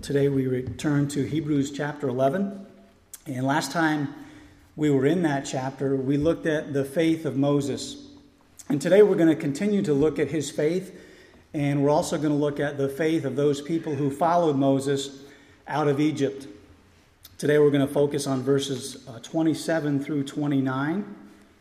Well, today we return to Hebrews chapter 11. And last time we were in that chapter, we looked at the faith of Moses. And today we're going to continue to look at his faith. And we're also going to look at the faith of those people who followed Moses out of Egypt. Today we're going to focus on verses 27 through 29.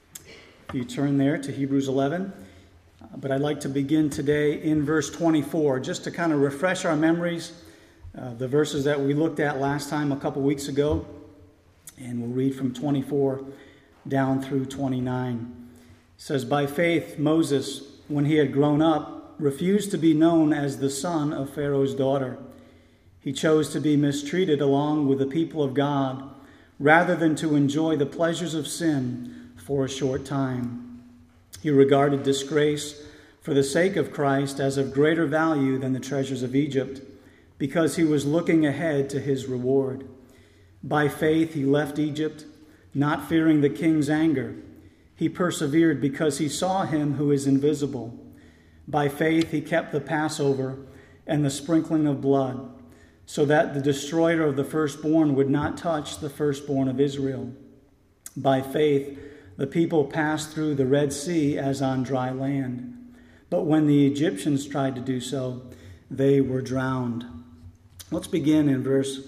If you turn there to Hebrews 11. But I'd like to begin today in verse 24, just to kind of refresh our memories. The verses that we looked at last time a couple weeks ago. And we'll read from 24 down through 29. It says, "By faith Moses, when he had grown up, refused to be known as the son of Pharaoh's daughter. He chose to be mistreated along with the people of God, rather than to enjoy the pleasures of sin for a short time. He regarded disgrace for the sake of Christ as of greater value than the treasures of Egypt, because he was looking ahead to his reward. By faith he left Egypt, not fearing the king's anger. He persevered because he saw him who is invisible. By faith he kept the Passover and the sprinkling of blood, so that the destroyer of the firstborn would not touch the firstborn of Israel. By faith the people passed through the Red Sea as on dry land. But when the Egyptians tried to do so, they were drowned." Let's begin in verse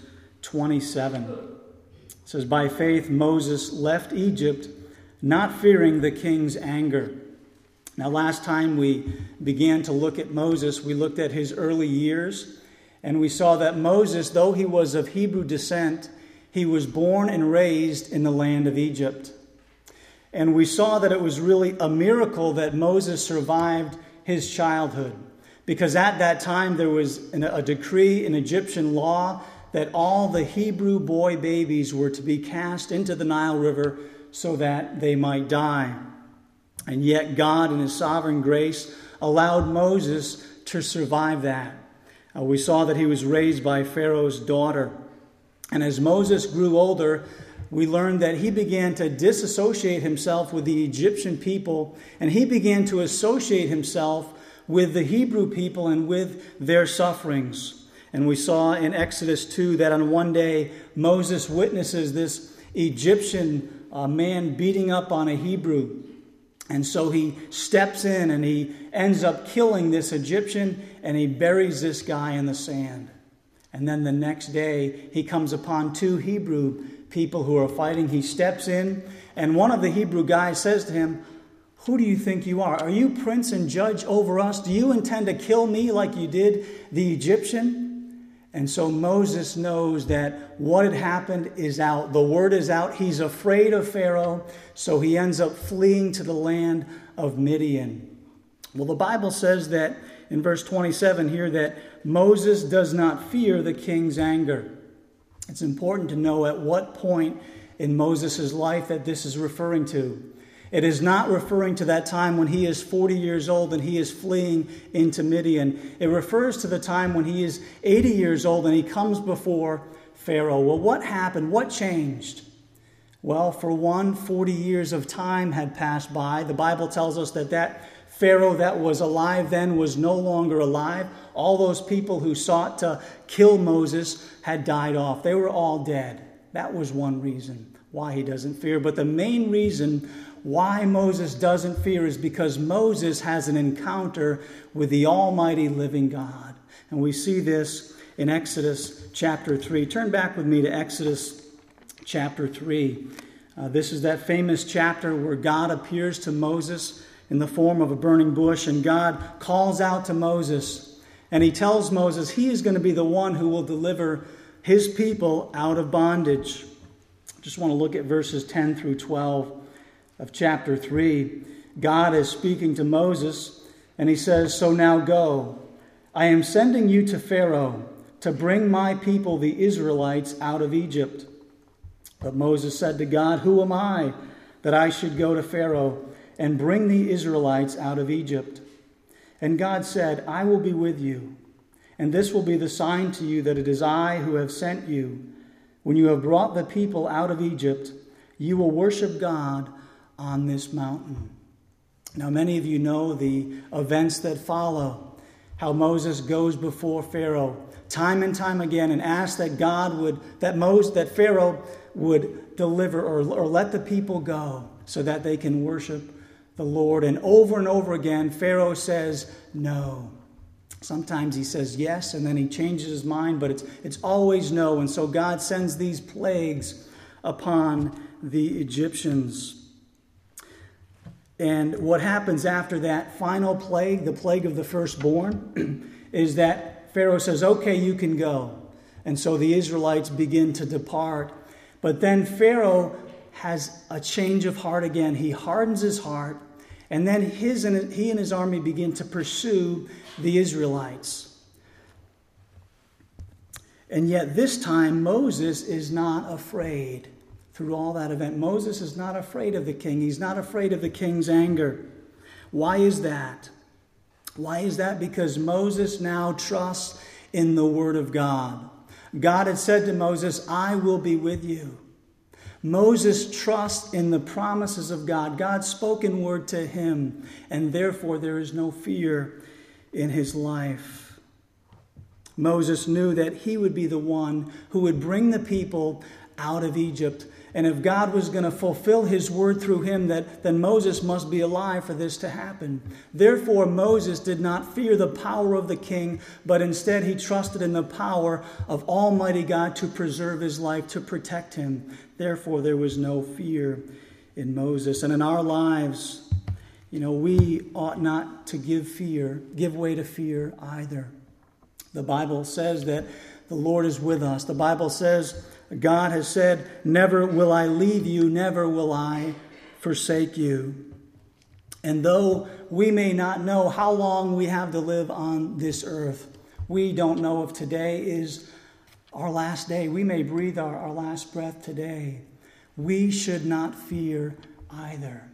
27. It says, "By faith Moses left Egypt, not fearing the king's anger." Now, last time we began to look at Moses, we looked at his early years, and we saw that Moses, though he was of Hebrew descent, he was born and raised in the land of Egypt. And we saw that it was really a miracle that Moses survived his childhood. Because at that time there was a decree in Egyptian law that all the Hebrew boy babies were to be cast into the Nile River so that they might die. And yet God in his sovereign grace allowed Moses to survive that. We saw that he was raised by Pharaoh's daughter. And as Moses grew older, we learned that he began to disassociate himself with the Egyptian people, and he began to associate himself with the Hebrew people and with their sufferings. And we saw in Exodus 2 that on one day Moses witnesses this Egyptian man beating up on a Hebrew. And so he steps in and he ends up killing this Egyptian, and he buries this guy in the sand. And then the next day he comes upon two Hebrew people who are fighting. He steps in, and one of the Hebrew guys says to him, "Who do you think you are? Are you prince and judge over us? Do you intend to kill me like you did the Egyptian?" And so Moses knows that what had happened is out. The word is out. He's afraid of Pharaoh, so he ends up fleeing to the land of Midian. Well, the Bible says that in verse 27 here that Moses does not fear the king's anger. It's important to know at what point in Moses' life that this is referring to. It is not referring to that time when he is 40 years old and he is fleeing into Midian. It refers to the time when he is 80 years old and he comes before Pharaoh. Well, what happened? What changed? Well, for one, 40 years of time had passed by. The Bible tells us that Pharaoh that was alive then was no longer alive. All those people who sought to kill Moses had died off. They were all dead. That was one reason why he doesn't fear. But the main reason why Moses doesn't fear is because Moses has an encounter with the almighty living God. And we see this in Exodus chapter 3. Turn back with me to Exodus chapter 3. This is that famous chapter where God appears to Moses in the form of a burning bush, and God calls out to Moses, and he tells Moses he is going to be the one who will deliver his people out of bondage. Just want to look at verses 10 through 12 of chapter 3. God is speaking to Moses, and he says, "So now go. I am sending you to Pharaoh to bring my people, the Israelites, out of Egypt." But Moses said to God, "Who am I that I should go to Pharaoh and bring the Israelites out of Egypt?" And God said, "I will be with you, and this will be the sign to you that it is I who have sent you. When you have brought the people out of Egypt, you will worship God on this mountain." Now, many of you know the events that follow, how Moses goes before Pharaoh time and time again and asked that that Pharaoh would deliver or let the people go so that they can worship the Lord. And over again, Pharaoh says no. Sometimes he says yes, and then he changes his mind, but it's always no. And so God sends these plagues upon the Egyptians. And what happens after that final plague, the plague of the firstborn, is that Pharaoh says, okay, you can go. And so the Israelites begin to depart. But then Pharaoh has a change of heart again. He hardens his heart. And then he and his army begin to pursue the Israelites. And yet this time Moses is not afraid. Through all that event, Moses is not afraid of the king. He's not afraid of the king's anger. Why is that? Why is that? Because Moses now trusts in the word of God. God had said to Moses, I will be with you. Moses trusts in the promises of God, God's spoken word to him, and therefore there is no fear in his life. Moses knew that he would be the one who would bring the people out of Egypt. And if God was going to fulfill his word through him, then Moses must be alive for this to happen. Therefore, Moses did not fear the power of the king, but instead he trusted in the power of Almighty God to preserve his life, to protect him. Therefore, there was no fear in Moses. And in our lives, we ought not to give way to fear either. The Bible says that the Lord is with us. The Bible says, God has said, never will I leave you, never will I forsake you. And though we may not know how long we have to live on this earth, we don't know if today is our last day. We may breathe our last breath today. We should not fear either.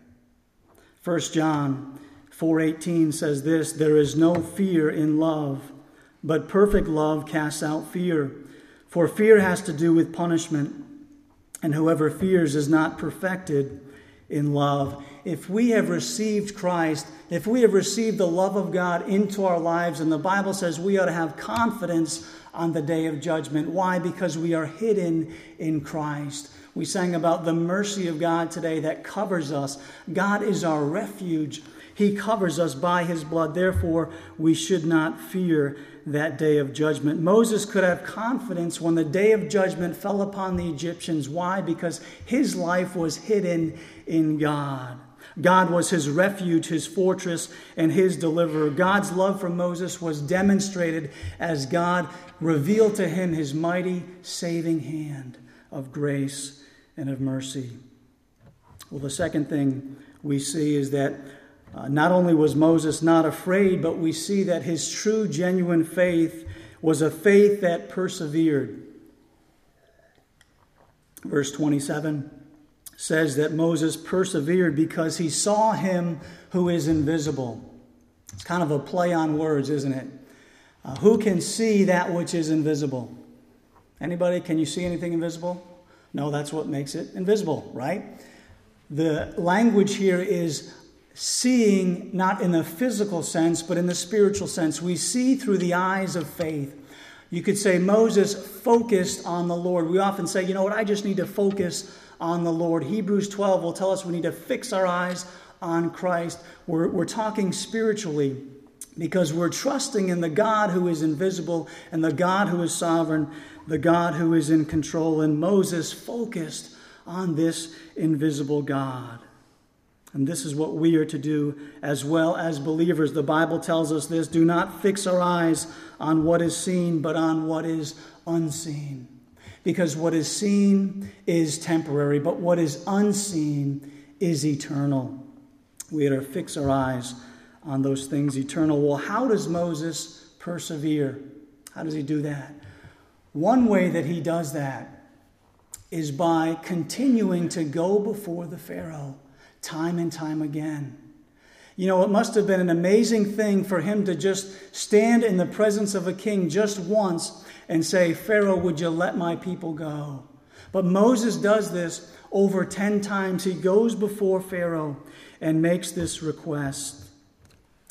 1 John 4:18 says this, there is no fear in love, but perfect love casts out fear. For fear has to do with punishment, and whoever fears is not perfected in love. If we have received Christ, if we have received the love of God into our lives, and the Bible says we ought to have confidence on the day of judgment. Why? Because we are hidden in Christ. We sang about the mercy of God today that covers us. God is our refuge. He covers us by his blood. Therefore, we should not fear that day of judgment. Moses could have confidence when the day of judgment fell upon the Egyptians. Why? Because his life was hidden in God. God was his refuge, his fortress, and his deliverer. God's love for Moses was demonstrated as God revealed to him his mighty saving hand of grace and of mercy. Well, the second thing we see is that not only was Moses not afraid, but we see that his true, genuine faith was a faith that persevered. Verse 27 says that Moses persevered because he saw him who is invisible. It's kind of a play on words, isn't it? Who can see that which is invisible? Anybody? Can you see anything invisible? No, that's what makes it invisible, right? The language here is seeing not in the physical sense, but in the spiritual sense. We see through the eyes of faith. You could say Moses focused on the Lord. We often say, I just need to focus on the Lord. Hebrews 12 will tell us we need to fix our eyes on Christ. We're talking spiritually because we're trusting in the God who is invisible and the God who is sovereign, the God who is in control. And Moses focused on this invisible God. And this is what we are to do as well as believers. The Bible tells us this, do not fix our eyes on what is seen, but on what is unseen. Because what is seen is temporary, but what is unseen is eternal. We are to fix our eyes on those things eternal. Well, how does Moses persevere? How does he do that? One way that he does that is by continuing to go before the Pharaoh time and time again. It must have been an amazing thing for him to just stand in the presence of a king just once and say, Pharaoh, would you let my people go? But Moses does this over 10 times. He goes before Pharaoh and makes this request.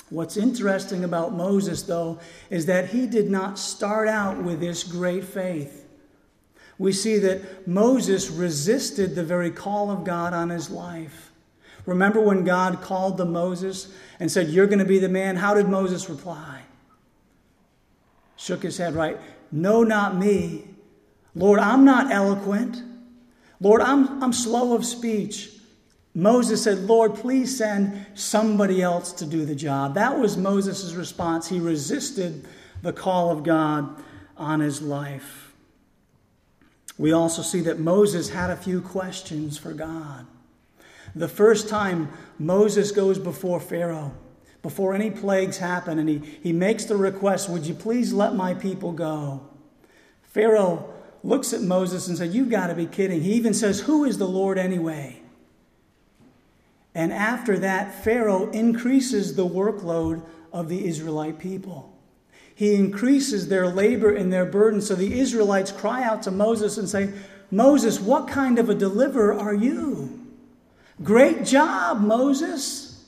What's interesting about Moses, though, is that he did not start out with this great faith. We see that Moses resisted the very call of God on his life. Remember when God called to Moses and said, "You're going to be the man"? How did Moses reply? Shook his head, right? "No, not me. Lord, I'm not eloquent. Lord, I'm slow of speech." Moses said, "Lord, please send somebody else to do the job." That was Moses' response. He resisted the call of God on his life. We also see that Moses had a few questions for God. The first time Moses goes before Pharaoh, before any plagues happen, and he makes the request, "Would you please let my people go?" Pharaoh looks at Moses and said, "You've got to be kidding." He even says, "Who is the Lord anyway?" And after that, Pharaoh increases the workload of the Israelite people. He increases their labor and their burden. So the Israelites cry out to Moses and say, "Moses, what kind of a deliverer are you? Great job, Moses."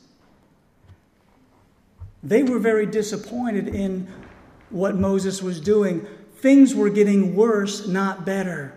They were very disappointed in what Moses was doing. Things were getting worse, not better.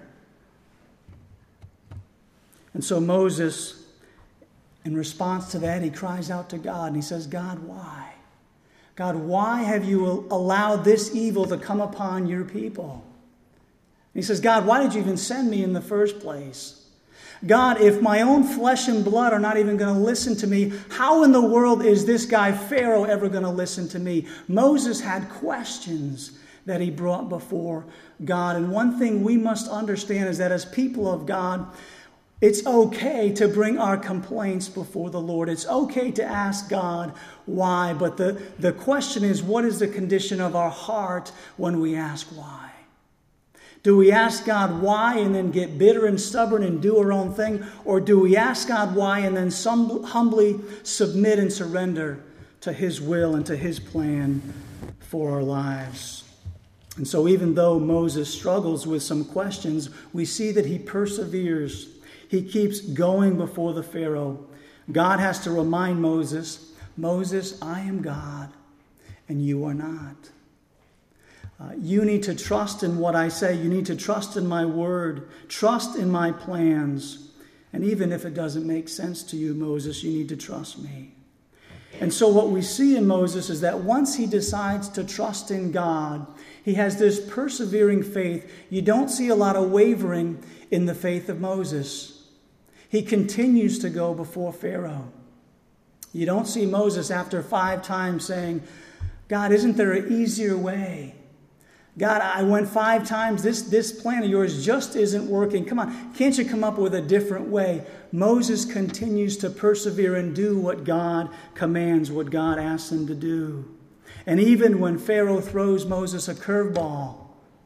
And so Moses, in response to that, he cries out to God and he says, "God, why? God, why have you allowed this evil to come upon your people?" And he says, "God, why did you even send me in the first place? God, if my own flesh and blood are not even going to listen to me, how in the world is this guy Pharaoh ever going to listen to me?" Moses had questions that he brought before God. And one thing we must understand is that as people of God, it's okay to bring our complaints before the Lord. It's okay to ask God why. But the question is, what is the condition of our heart when we ask why? Do we ask God why and then get bitter and stubborn and do our own thing? Or do we ask God why and then humbly submit and surrender to His will and to His plan for our lives? And so even though Moses struggles with some questions, we see that he perseveres. He keeps going before the Pharaoh. God has to remind Moses, "Moses, I am God and you are not. You need to trust in what I say. You need to trust in my word. Trust in my plans. And even if it doesn't make sense to you, Moses, you need to trust me." And so what we see in Moses is that once he decides to trust in God, he has this persevering faith. You don't see a lot of wavering in the faith of Moses. He continues to go before Pharaoh. You don't see Moses after 5 times saying, "God, isn't there an easier way? God, I went 5 times. This plan of yours just isn't working. Come on, can't you come up with a different way?" Moses continues to persevere and do what God commands, what God asks him to do. And even when Pharaoh throws Moses a curveball,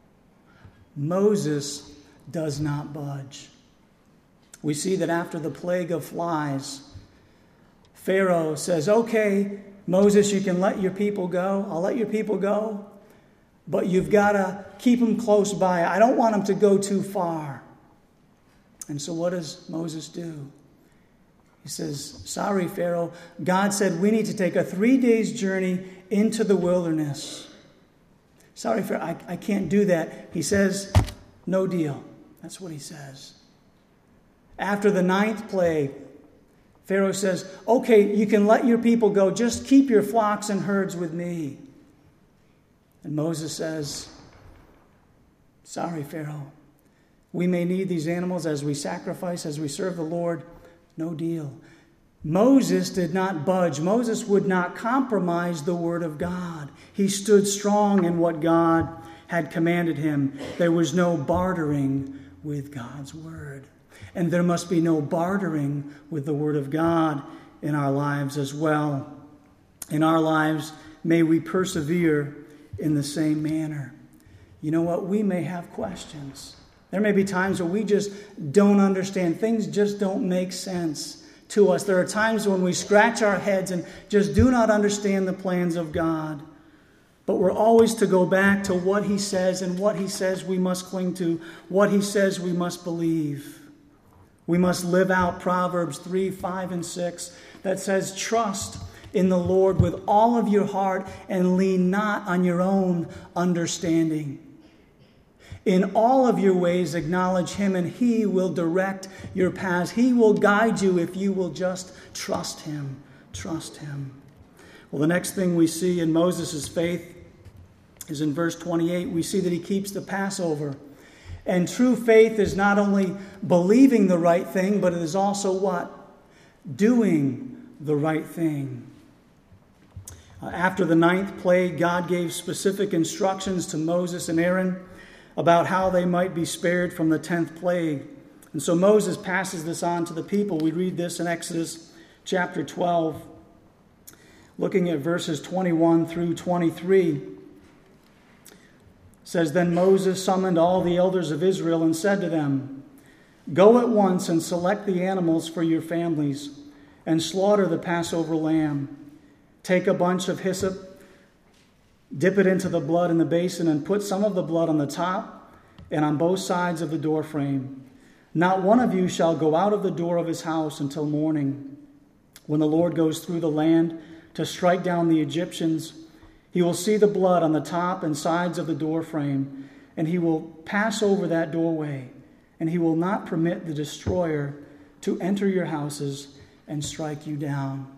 Moses does not budge. We see that after the plague of flies, Pharaoh says, "Okay, Moses, you can let your people go. I'll let your people go. But you've got to keep them close by. I don't want them to go too far." And so what does Moses do? He says, "Sorry, Pharaoh. God said we need to take a 3 days journey into the wilderness. Sorry, Pharaoh, I can't do that." He says, "No deal." That's what he says. After the 9th plague, Pharaoh says, "Okay, you can let your people go. Just keep your flocks and herds with me." And Moses says, "Sorry, Pharaoh. We may need these animals as we sacrifice, as we serve the Lord. No deal." Moses did not budge. Moses would not compromise the word of God. He stood strong in what God had commanded him. There was no bartering with God's word. And there must be no bartering with the word of God in our lives as well. In our lives, may we persevere in the same manner. You know what? We may have questions. There may be times where we just don't understand. Things just don't make sense to us. There are times when we scratch our heads and just do not understand the plans of God. But we're always to go back to what He says, and what He says we must cling to, what He says we must believe. We must live out Proverbs 3, 5, and 6 that says, "Trust in the Lord with all of your heart and lean not on your own understanding. In all of your ways acknowledge him, and he will direct your paths. He will guide you if you will just trust him. Trust him. Well, the next thing we see in Moses' faith is in verse 28. We see that he keeps the Passover. And true faith is not only believing the right thing, but it is also what? Doing the right thing. After the 9th plague, God gave specific instructions to Moses and Aaron about how they might be spared from the 10th plague. And so Moses passes this on to the people. We read this in Exodus chapter 12, looking at verses 21 through 23. It says, Then Moses summoned all the elders of Israel and said to them, Go at once and select the animals for your families and slaughter the Passover lamb. Take a bunch of hyssop, dip it into the blood in the basin, and put some of the blood on the top and on both sides of the doorframe. Not one of you shall go out of the door of his house until morning. When the Lord goes through the land to strike down the Egyptians, he will see the blood on the top and sides of the doorframe, and he will pass over that doorway, and he will not permit the destroyer to enter your houses and strike you down.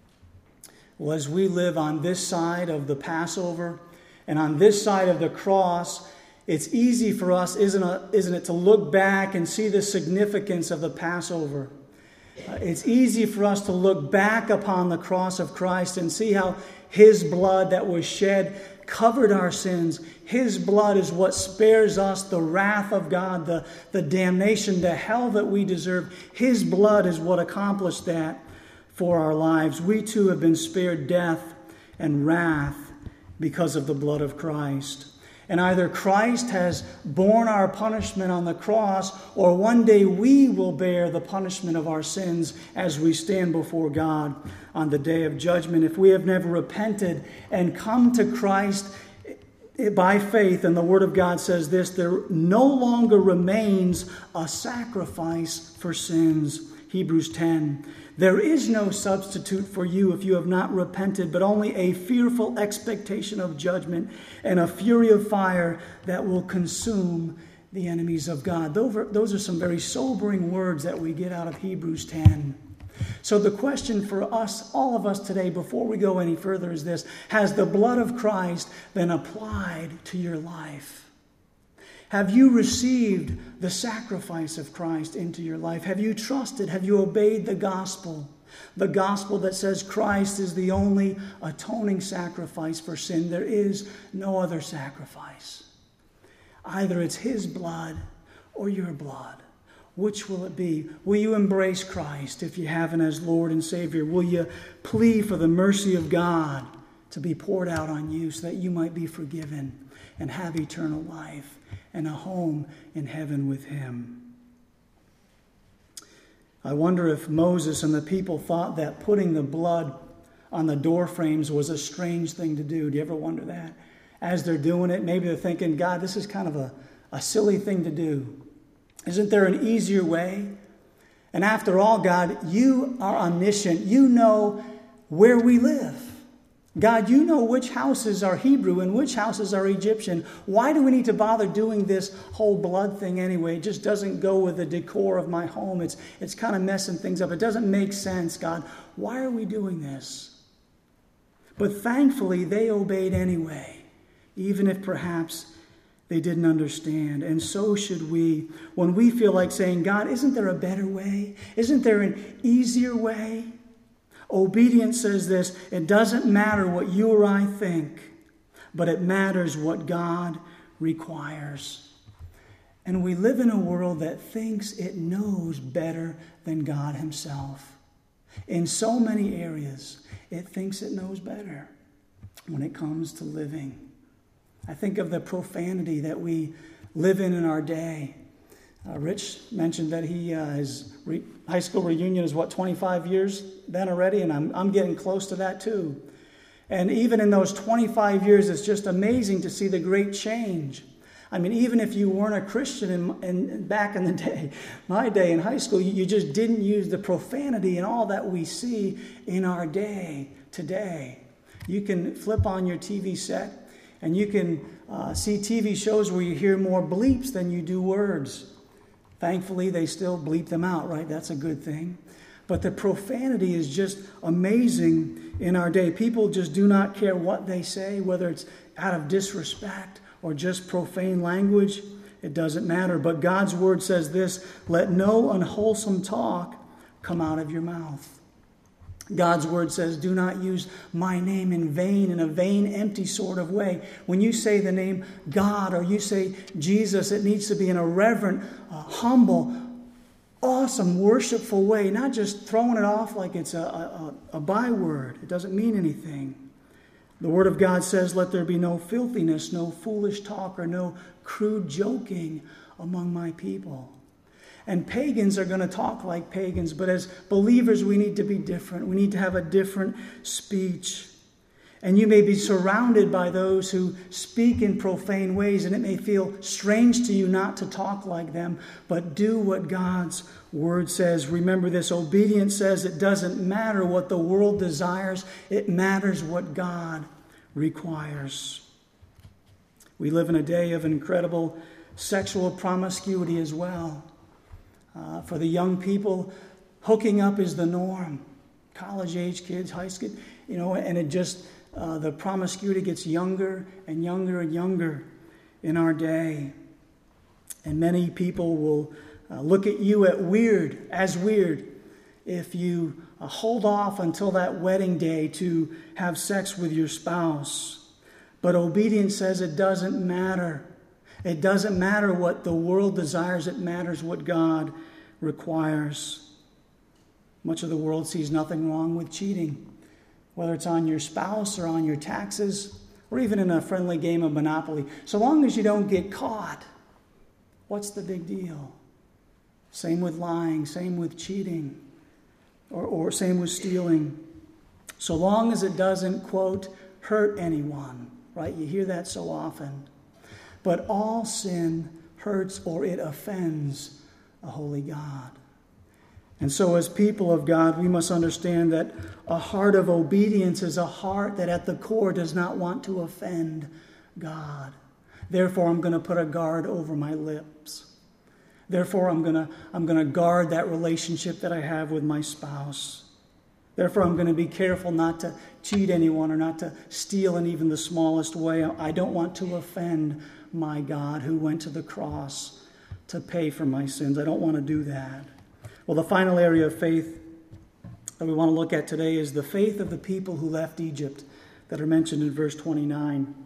Well, as we live on this side of the Passover and on this side of the cross, it's easy for us, isn't it, to look back and see the significance of the Passover. It's easy for us to look back upon the cross of Christ and see how his blood that was shed covered our sins. His blood is what spares us the wrath of God, the damnation, the hell that we deserve. His blood is what accomplished that for our lives. We too have been spared death and wrath because of the blood of Christ. And either Christ has borne our punishment on the cross, or one day we will bear the punishment of our sins as we stand before God on the day of judgment. If we have never repented and come to Christ by faith, and the Word of God says this, there no longer remains a sacrifice for sins. Hebrews 10. There is no substitute for you if you have not repented, but only a fearful expectation of judgment and a fury of fire that will consume the enemies of God. Those are some very sobering words that we get out of Hebrews 10. So the question for us, all of us today, before we go any further, is this: has the blood of Christ been applied to your life? Have you received the sacrifice of Christ into your life? Have you trusted? Have you obeyed the gospel? The gospel that says Christ is the only atoning sacrifice for sin. There is no other sacrifice. Either it's his blood or your blood. Which will it be? Will you embrace Christ if you haven't as Lord and Savior? Will you plead for the mercy of God to be poured out on you so that you might be forgiven and have eternal life and a home in heaven with him? I wonder if Moses and the people thought that putting the blood on the door frames was a strange thing to do. Do you ever wonder that? As they're doing it, maybe they're thinking, God, this is kind of a silly thing to do. Isn't there an easier way? And after all, God, you are omniscient. You know where we live. God, you know which houses are Hebrew and which houses are Egyptian. Why do we need to bother doing this whole blood thing anyway? It just doesn't go with the decor of my home. It's kind of messing things up. It doesn't make sense, God. Why are we doing this? But thankfully, they obeyed anyway, even if perhaps they didn't understand. And so should we. When we feel like saying, God, isn't there a better way? Isn't there an easier way? Obedience says this: it doesn't matter what you or I think, but it matters what God requires. And we live in a world that thinks it knows better than God himself. In so many areas, it thinks it knows better when it comes to living. I think of the profanity that we live in our day. Rich mentioned that his high school reunion is 25 years then already, and I'm getting close to that too. And even in those 25 years, it's just amazing to see the great change. I mean, even if you weren't a Christian in back in the day, my day in high school, you just didn't use the profanity and all that we see in our day today. You can flip on your TV set and you can see TV shows where you hear more bleeps than you do words. Thankfully, they still bleep them out, right? That's a good thing. But the profanity is just amazing in our day. People just do not care what they say, whether it's out of disrespect or just profane language. It doesn't matter. But God's word says this: let no unwholesome talk come out of your mouth. God's word says, do not use my name in vain, in a vain, empty sort of way. When you say the name God or you say Jesus, it needs to be in a reverent, humble, awesome, worshipful way, not just throwing it off like it's a byword. It doesn't mean anything. The word of God says, let there be no filthiness, no foolish talk, or no crude joking among my people. And pagans are going to talk like pagans, but as believers, we need to be different. We need to have a different speech. And you may be surrounded by those who speak in profane ways, and it may feel strange to you not to talk like them, but do what God's word says. Remember this: obedience says it doesn't matter what the world desires, it matters what God requires. We live in a day of incredible sexual promiscuity as well. For the young people, hooking up is the norm. College-age kids, high school, and it just, the promiscuity gets younger and younger and younger in our day. And many people will look at you as weird if you hold off until that wedding day to have sex with your spouse. But obedience says it doesn't matter. It doesn't matter what the world desires. It matters what God requires. Much of the world sees nothing wrong with cheating, whether it's on your spouse or on your taxes or even in a friendly game of Monopoly. So long as you don't get caught, what's the big deal? Same with lying, same with cheating, or same with stealing. So long as it doesn't, quote, hurt anyone, right? You hear that so often. But all sin hurts or it offends a holy God. And so as people of God, we must understand that a heart of obedience is a heart that at the core does not want to offend God. Therefore, I'm going to put a guard over my lips. Therefore, I'm going to guard that relationship that I have with my spouse. Therefore, I'm going to be careful not to cheat anyone or not to steal in even the smallest way. I don't want to offend my God who went to the cross to pay for my sins. I don't want to do that. Well, the final area of faith that we want to look at today is the faith of the people who left Egypt that are mentioned in verse 29.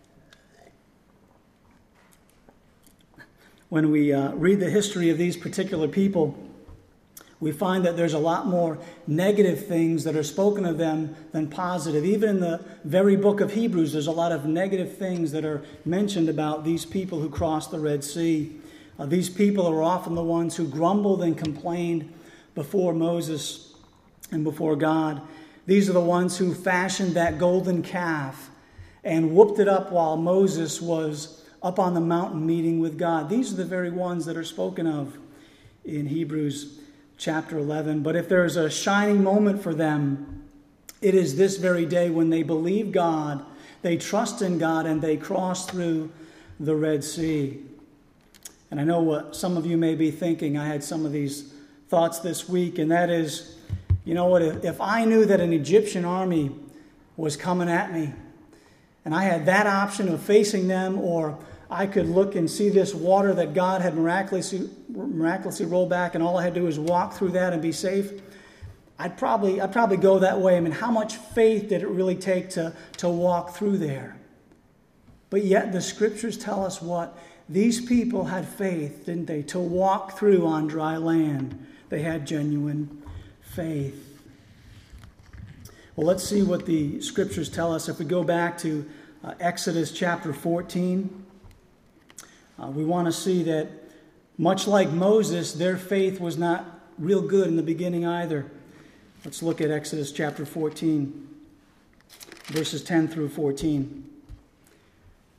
When we read the history of these particular people, we find that there's a lot more negative things that are spoken of them than positive. Even in the very book of Hebrews, there's a lot of negative things that are mentioned about these people who crossed the Red Sea. These people are often the ones who grumbled and complained before Moses and before God. These are the ones who fashioned that golden calf and whooped it up while Moses was up on the mountain meeting with God. These are the very ones that are spoken of in Hebrews chapter 11. But if there is a shining moment for them, it is this very day when they believe God, they trust in God, and they cross through the Red Sea. And I know what some of you may be thinking. I had some of these thoughts this week, and that is, you know what, if I knew that an Egyptian army was coming at me, and I had that option of facing them, or I could look and see this water that God had miraculously rolled back, and all I had to do was walk through that and be safe, I'd probably go that way. I mean, how much faith did it really take to walk through there? But yet the scriptures tell us what? These people had faith, didn't they, to walk through on dry land. They had genuine faith. Well, let's see what the scriptures tell us. If we go back to Exodus chapter 14, we want to see that much like Moses, their faith was not real good in the beginning either. Let's look at Exodus chapter 14, verses 10 through 14. It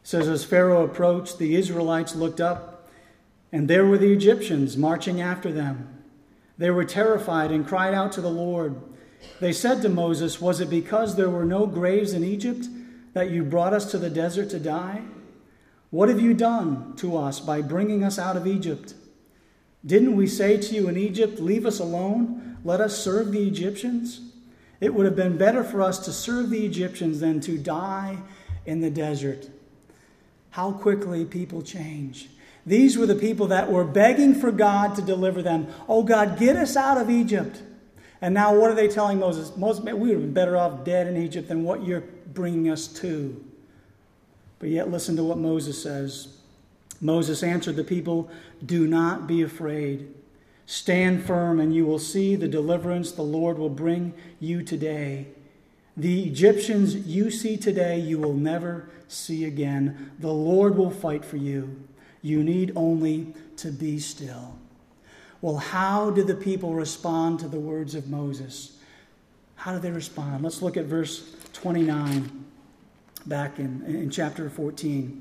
says, as Pharaoh approached, the Israelites looked up, and there were the Egyptians marching after them. They were terrified and cried out to the Lord. They said to Moses, was it because there were no graves in Egypt that you brought us to the desert to die? What have you done to us by bringing us out of Egypt? Didn't we say to you in Egypt, leave us alone, let us serve the Egyptians? It would have been better for us to serve the Egyptians than to die in the desert. How quickly people change. These were the people that were begging for God to deliver them. Oh God, get us out of Egypt. And now what are they telling Moses? Moses, we would have been better off dead in Egypt than what you're bringing us to. But yet listen to what Moses says. Moses answered the people, do not be afraid. Stand firm and you will see the deliverance the Lord will bring you today. The Egyptians you see today, you will never see again. The Lord will fight for you. You need only to be still. Well, how did the people respond to the words of Moses? How did they respond? Let's look at verse 29 back in chapter 14.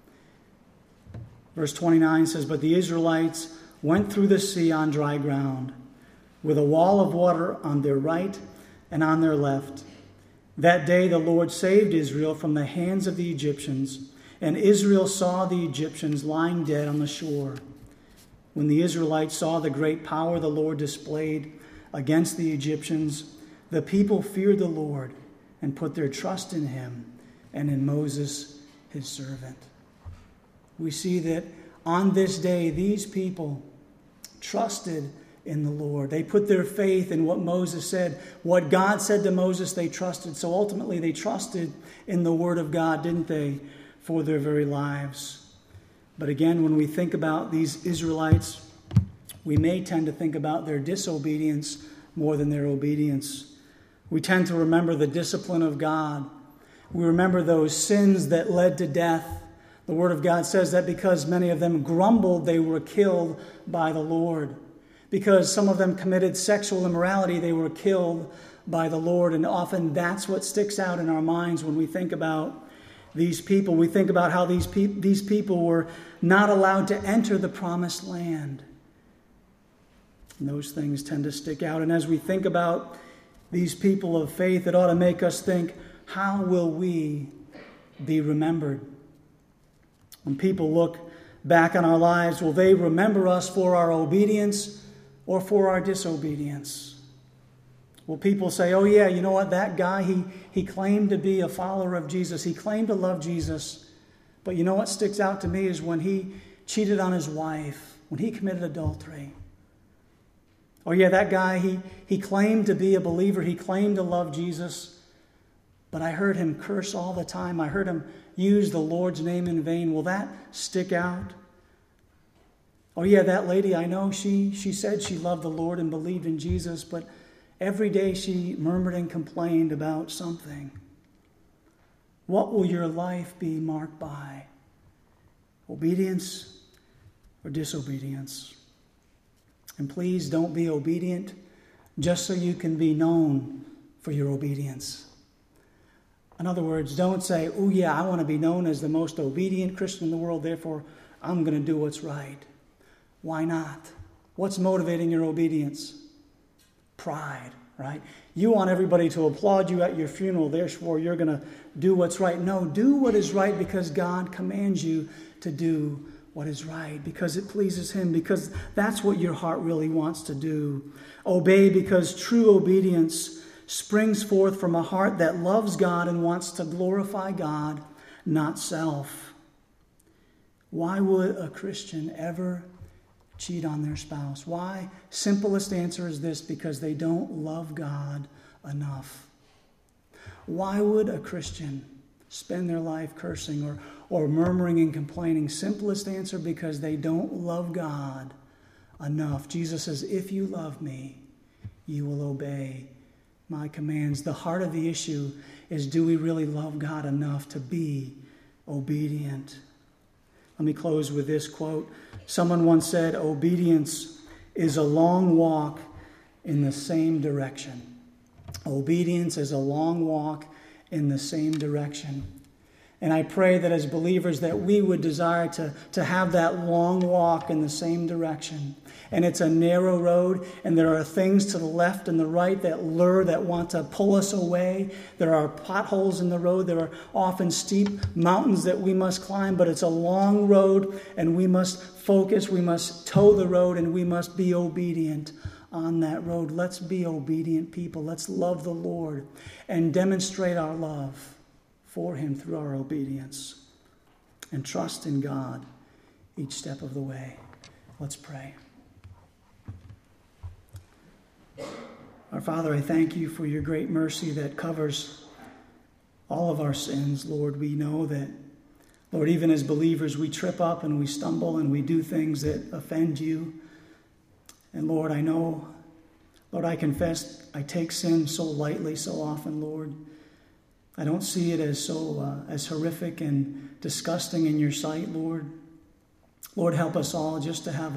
Verse 29 says, but the Israelites went through the sea on dry ground, with a wall of water on their right and on their left. That day the Lord saved Israel from the hands of the Egyptians, and Israel saw the Egyptians lying dead on the shore. When the Israelites saw the great power the Lord displayed against the Egyptians, the people feared the Lord and put their trust in him and in Moses, his servant. We see that on this day, these people trusted in the Lord. They put their faith in what Moses said. What God said to Moses, they trusted. So ultimately, they trusted in the word of God, didn't they, for their very lives. But again, when we think about these Israelites, we may tend to think about their disobedience more than their obedience. We tend to remember the discipline of God. We remember those sins that led to death. The Word of God says that because many of them grumbled, they were killed by the Lord. Because some of them committed sexual immorality, they were killed by the Lord. And often that's what sticks out in our minds when we think about these people. We think about how these people were not allowed to enter the promised land. And those things tend to stick out. And as we think about these people of faith, it ought to make us think, how will we be remembered? When people look back on our lives, will they remember us for our obedience or for our disobedience? Will people say, oh yeah, you know what, that guy, he claimed to be a follower of Jesus. He claimed to love Jesus. But you know what sticks out to me is when he cheated on his wife, when he committed adultery. Oh yeah, that guy, he claimed to be a believer. He claimed to love Jesus. But I heard him curse all the time. I heard him use the Lord's name in vain. Will that stick out? Oh yeah, that lady, I know she said she loved the Lord and believed in Jesus, but every day she murmured and complained about something. What will your life be marked by? Obedience or disobedience? And please don't be obedient just so you can be known for your obedience. In other words, don't say, oh yeah, I want to be known as the most obedient Christian in the world, therefore I'm going to do what's right. Why not? What's motivating your obedience? Pride, right? You want everybody to applaud you at your funeral, therefore you're going to do what's right. No, do what is right because God commands you to do what is right, because it pleases him, because that's what your heart really wants to do. Obey because true obedience springs forth from a heart that loves God and wants to glorify God, not self. Why would a Christian ever cheat on their spouse? Why? Simplest answer is this: because they don't love God enough. Why would a Christian spend their life cursing or murmuring and complaining? Simplest answer: because they don't love God enough. Jesus says, if you love me, you will obey my commands. The heart of the issue is, do we really love God enough to be obedient? Let me close with this quote. Someone once said, obedience is a long walk in the same direction. Obedience is a long walk in the same direction. And I pray that as believers that we would desire to have that long walk in the same direction. And it's a narrow road, and there are things to the left and the right that lure, that want to pull us away. There are potholes in the road. There are often steep mountains that we must climb, but it's a long road, and we must focus, we must toe the road, and we must be obedient on that road. Let's be obedient people. Let's love the Lord and demonstrate our love for him through our obedience, and trust in God each step of the way. Let's pray. Our Father, I thank you for your great mercy that covers all of our sins. Lord, we know that, Lord, even as believers, we trip up and we stumble and we do things that offend you. And Lord, I know, Lord, I confess I take sin so lightly so often, Lord. I don't see it as so as horrific and disgusting in your sight, Lord. Lord, help us all just to have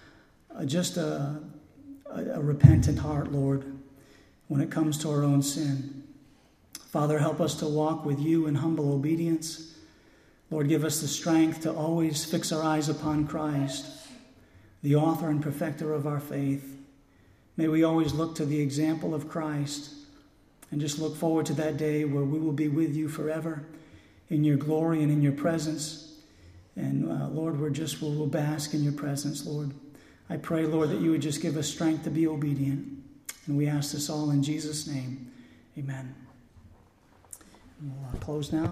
a repentant heart, Lord, when it comes to our own sin. Father, help us to walk with you in humble obedience. Lord, give us the strength to always fix our eyes upon Christ, the author and perfecter of our faith. May we always look to the example of Christ and just look forward to that day where we will be with you forever in your glory and in your presence. And Lord, we'll bask in your presence, Lord. I pray, Lord, that you would just give us strength to be obedient. And we ask this all in Jesus' name. Amen. We'll close now.